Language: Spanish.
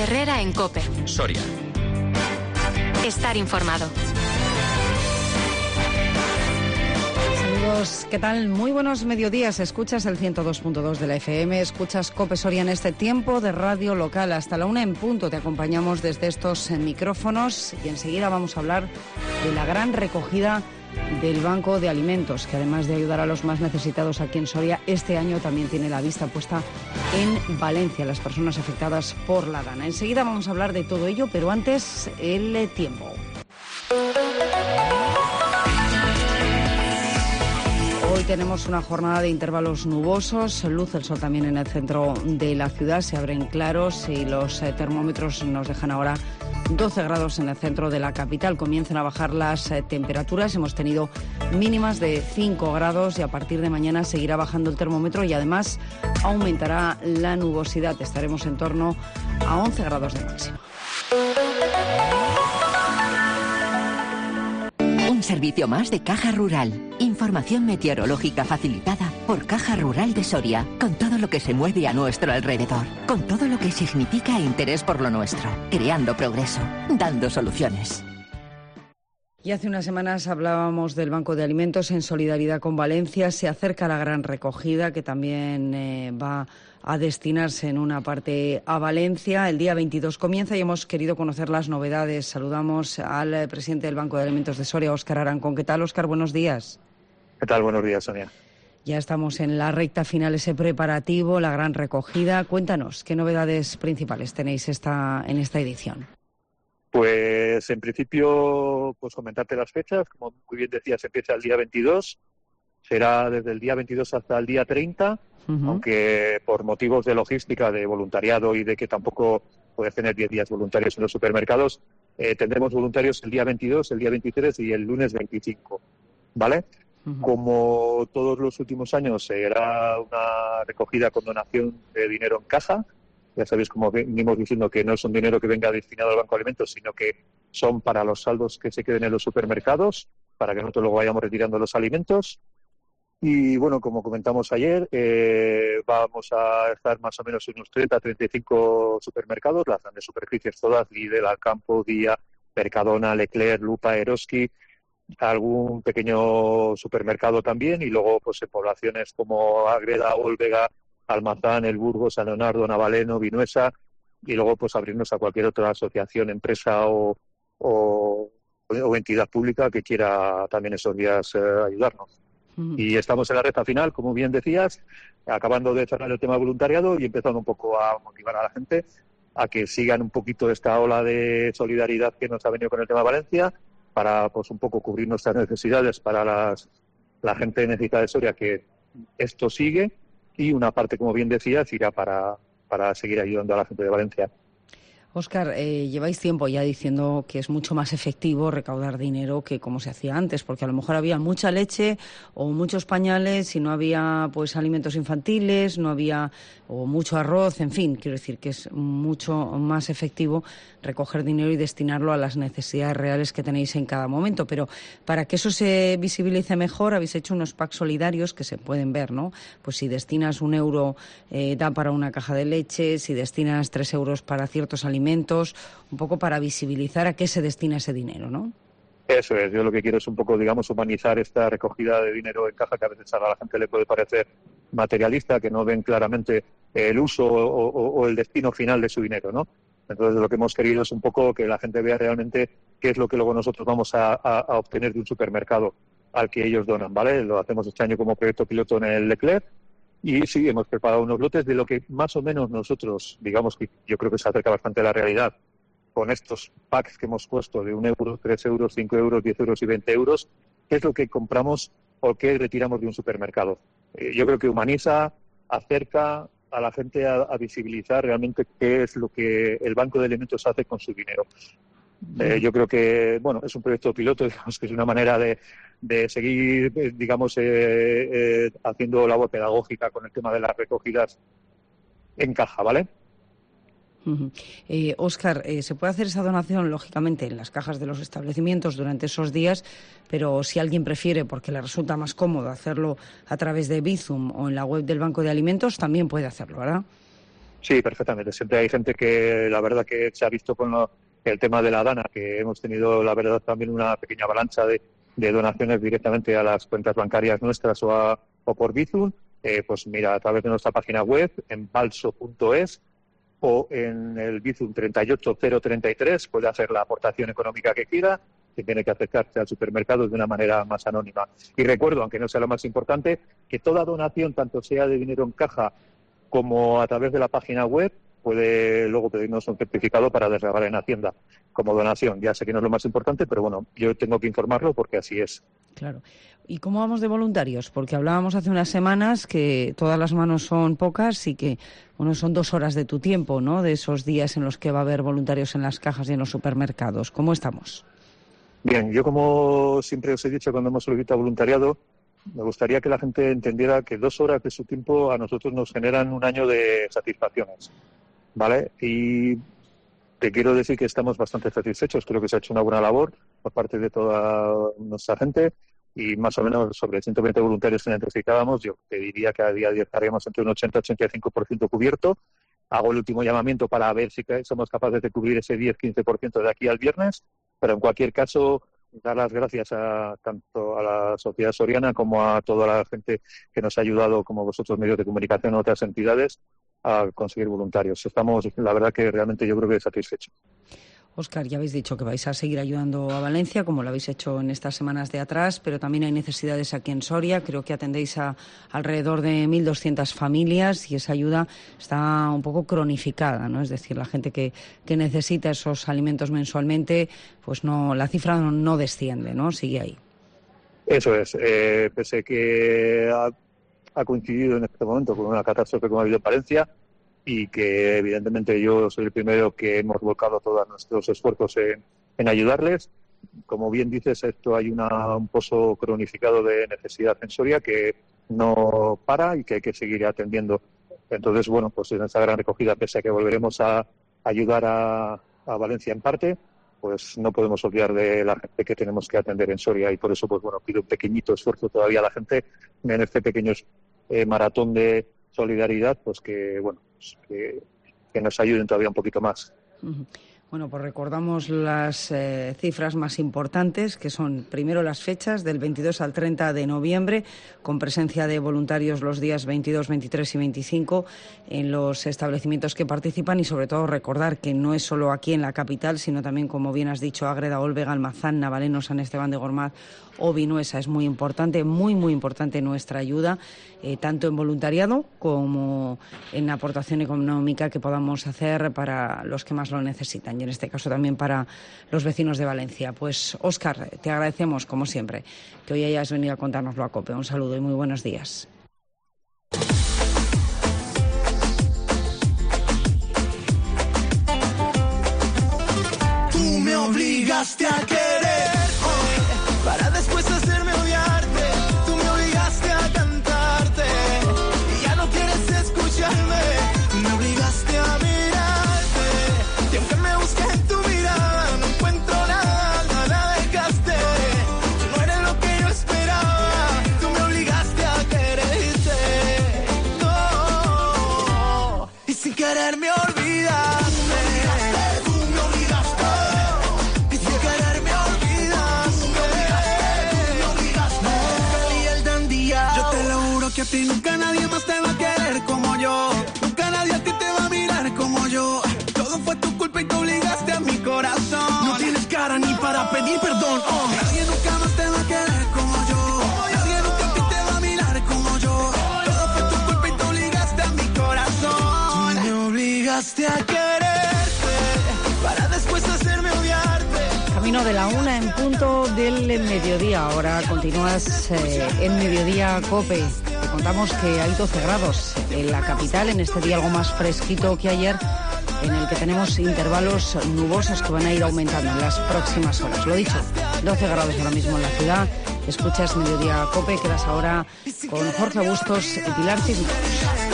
Herrera en COPE. Soria. Estar informado. Saludos, ¿qué tal? Muy buenos mediodías. Escuchas el 102.2 de la FM, escuchas COPE Soria en este tiempo de radio local. Hasta la 1 en punto te acompañamos desde estos micrófonos y enseguida vamos a hablar de la gran recogida del Banco de Alimentos, que además de ayudar a los más necesitados aquí en Soria, este año también tiene la vista puesta en Valencia, las personas afectadas por la Dana. Enseguida vamos a hablar de todo ello, pero antes el tiempo. Hoy tenemos una jornada de intervalos nubosos, luce el sol también en el centro de la ciudad, se abren claros y los termómetros nos dejan ahora 12 grados en el centro de la capital. Comienzan a bajar las temperaturas, hemos tenido mínimas de 5 grados y a partir de mañana seguirá bajando el termómetro y además aumentará la nubosidad, estaremos en torno a 11 grados de máxima. Un servicio más de Caja Rural. Información meteorológica facilitada por Caja Rural de Soria, con todo lo que se mueve a nuestro alrededor, con todo lo que significa interés por lo nuestro, creando progreso, dando soluciones. Y hace unas semanas hablábamos del Banco de Alimentos en solidaridad con Valencia. Se acerca la gran recogida que también va a destinarse en una parte a Valencia. El día 22 comienza y hemos querido conocer las novedades. Saludamos al presidente del Banco de Alimentos de Soria, Óscar Arancón. ¿Qué tal, Óscar? Buenos días. ¿Qué tal? Buenos días, Sonia. Ya estamos en la recta final, ese preparativo, la gran recogida. Cuéntanos, ¿qué novedades principales tenéis en esta edición? Pues en principio, pues comentarte las fechas. Como muy bien decías, empieza el día 22. Será desde el día 22 hasta el día 30, aunque por motivos de logística, de voluntariado y de que tampoco puedes tener 10 días voluntarios en los supermercados, tendremos voluntarios el día 22, el día 23 y el lunes 25, ¿vale? Como todos los últimos años, será una recogida con donación de dinero en caja. Ya sabéis, como venimos diciendo, que no es un dinero que venga destinado al Banco de Alimentos, sino que son para los saldos que se queden en los supermercados, para que nosotros luego vayamos retirando los alimentos. Y bueno, como comentamos ayer, vamos a estar más o menos en unos 30-35 supermercados, las grandes superficies todas, Lidl, Alcampo, Día, Mercadona, Leclerc, Lupa, Eroski, algún pequeño supermercado también, y luego pues en poblaciones como Ágreda, Olvega, Almazán, El Burgo, San Leonardo, Navaleno, Vinuesa, y luego pues abrirnos a cualquier otra asociación, empresa o entidad pública que quiera también esos días ayudarnos. Y estamos en la recta final, como bien decías, acabando de cerrar el tema voluntariado y empezando un poco a motivar a la gente a que sigan un poquito esta ola de solidaridad que nos ha venido con el tema Valencia, para pues un poco cubrir nuestras necesidades para la gente necesitada de Soria, que esto sigue, y una parte, como bien decías, irá para seguir ayudando a la gente de Valencia. Óscar, lleváis tiempo ya diciendo que es mucho más efectivo recaudar dinero que como se hacía antes, porque a lo mejor había mucha leche o muchos pañales y no había pues alimentos infantiles, no había o mucho arroz, en fin, quiero decir que es mucho más efectivo recoger dinero y destinarlo a las necesidades reales que tenéis en cada momento. Pero para que eso se visibilice mejor, habéis hecho unos packs solidarios que se pueden ver, ¿no? Pues si destinas €1 da para una caja de leche, si destinas 3 euros para ciertos alimentos, un poco para visibilizar a qué se destina ese dinero, ¿no? Eso es, yo lo que quiero es un poco, digamos, humanizar esta recogida de dinero en caja, que a veces a la gente le puede parecer materialista, que no ven claramente el uso o el destino final de su dinero, ¿no? Entonces lo que hemos querido es un poco que la gente vea realmente qué es lo que luego nosotros vamos a obtener de un supermercado al que ellos donan, ¿vale? Lo hacemos este año como proyecto piloto en el Leclerc. Y sí, hemos preparado unos lotes de lo que más o menos nosotros, digamos que yo creo que se acerca bastante a la realidad, con estos packs que hemos puesto de €1, 3 euros, 5 euros, 10 euros y 20 euros, qué es lo que compramos o qué retiramos de un supermercado. Yo creo que humaniza, acerca a la gente a visibilizar realmente qué es lo que el Banco de Alimentos hace con su dinero. Yo creo que, bueno, es un proyecto piloto, digamos que es una manera de seguir, digamos, haciendo labor pedagógica con el tema de las recogidas en caja, ¿vale? Óscar, se puede hacer esa donación, lógicamente, en las cajas de los establecimientos durante esos días, pero si alguien prefiere, porque le resulta más cómodo hacerlo a través de Bizum o en la web del Banco de Alimentos, también puede hacerlo, ¿verdad? Sí, perfectamente. Siempre hay gente que la verdad que se ha visto con el tema de la Dana, que hemos tenido la verdad también una pequeña avalancha de donaciones directamente a las cuentas bancarias nuestras o por Bizum. Pues mira, a través de nuestra página web, en balso.es o en el Bizum 38033 puede hacer la aportación económica que quiera, que tiene que acercarse al supermercado de una manera más anónima. Y recuerdo, aunque no sea lo más importante, que toda donación, tanto sea de dinero en caja como a través de la página web, puede luego pedirnos un certificado para desgravar en Hacienda como donación. Ya sé que no es lo más importante, pero bueno, yo tengo que informarlo porque así es. Claro. ¿Y cómo vamos de voluntarios? Porque hablábamos hace unas semanas que todas las manos son pocas y que, bueno, son 2 horas de tu tiempo, ¿no?, de esos días en los que va a haber voluntarios en las cajas y en los supermercados. ¿Cómo estamos? Bien, yo como siempre os he dicho cuando hemos solicitado voluntariado, me gustaría que la gente entendiera que 2 horas de su tiempo a nosotros nos generan un año de satisfacciones, ¿vale? Y te quiero decir que estamos bastante satisfechos. Creo que se ha hecho una buena labor por parte de toda nuestra gente y más o menos sobre 120 voluntarios que necesitábamos. Yo te diría que a día de hoy estaríamos entre un 80-85% cubierto. Hago el último llamamiento para ver si somos capaces de cubrir ese 10-15% de aquí al viernes, pero en cualquier caso dar las gracias tanto a la sociedad soriana como a toda la gente que nos ha ayudado, como vosotros medios de comunicación o otras entidades, a conseguir voluntarios. Estamos, la verdad que realmente yo creo que satisfechos. Óscar, ya habéis dicho que vais a seguir ayudando a Valencia, como lo habéis hecho en estas semanas de atrás, pero también hay necesidades aquí en Soria. Creo que atendéis a alrededor de 1.200 familias y esa ayuda está un poco cronificada, ¿no? Es decir, la gente que necesita esos alimentos mensualmente, pues no, la cifra no desciende, ¿no? Sigue ahí. Eso es. Pese que ha coincidido en este momento con una catástrofe como ha habido en Valencia, y que evidentemente yo soy el primero que hemos volcado todos nuestros esfuerzos en ayudarles. Como bien dices, esto hay un pozo cronificado de necesidad en Soria que no para y que hay que seguir atendiendo. Entonces, bueno, pues en esta gran recogida, pese a que volveremos a ayudar a Valencia en parte, pues no podemos olvidar de la gente que tenemos que atender en Soria y por eso, pues bueno, pido un pequeñito esfuerzo todavía a la gente en este pequeño maratón de solidaridad, pues que bueno, pues que nos ayuden todavía un poquito más. Bueno, pues recordamos las cifras más importantes, que son primero las fechas del 22 al 30 de noviembre, con presencia de voluntarios los días 22, 23 y 25 en los establecimientos que participan y sobre todo recordar que no es solo aquí en la capital, sino también, como bien has dicho, Ágreda, Olvega, Almazán, Navaleno, San Esteban de Gormaz o Vinuesa. Es muy importante nuestra ayuda, tanto en voluntariado como en aportación económica que podamos hacer para los que más lo necesitan y en este caso también para los vecinos de Valencia. Pues Óscar, te agradecemos como siempre que hoy hayas venido a contárnoslo a COPE. Un saludo y muy buenos días. Tú me obligaste a querer para después hacerme odiarte. Tú me obligaste a cantarte y ya no quieres escucharme. Tú me obligaste a mirarte y aunque me busqué en tu mirada no encuentro nada, nada dejaste. Tú no eres lo que yo esperaba. Tú me obligaste a quererte. No, y sin querer me olvidaste. Que a ti nunca nadie más te va a querer como yo. Nunca nadie a ti te va a mirar como yo. Todo fue tu culpa y te obligaste a mi corazón. No tienes cara ni para pedir perdón. Nadie nunca más te va a querer como yo. Nadie nunca a ti te va a mirar como yo. Todo fue tu culpa y te obligaste a mi corazón. Tú me obligaste a quererte para después hacerme odiarte. Camino de la 1 en punto del mediodía. Ahora continúas en Mediodía COPE. Te contamos que hay 12 grados en la capital, en este día algo más fresquito que ayer, en el que tenemos intervalos nubosos que van a ir aumentando en las próximas horas. Lo dicho, 12 grados ahora mismo en la ciudad. Escuchas Mediodía COPE, quedas ahora con Jorge Bustos y Pilar Cisneros.